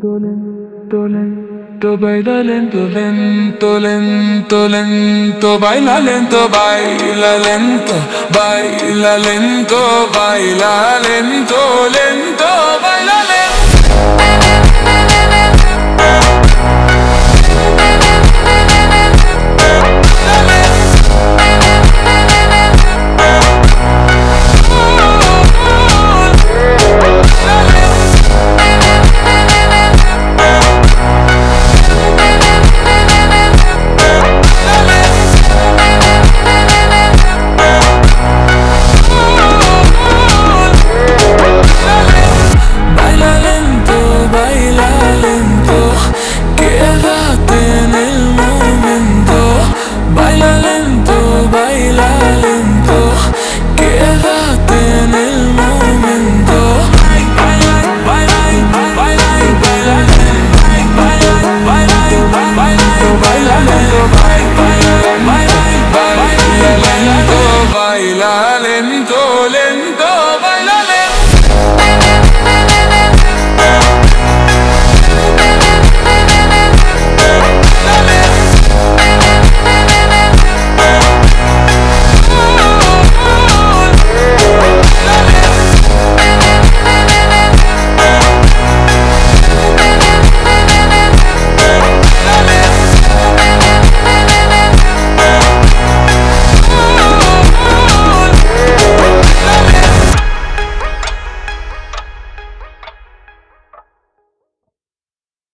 lento, lento, baila lento, lento, lento, lento, baila lento, baila lento, baila lento, baila lento, lento, baila lento.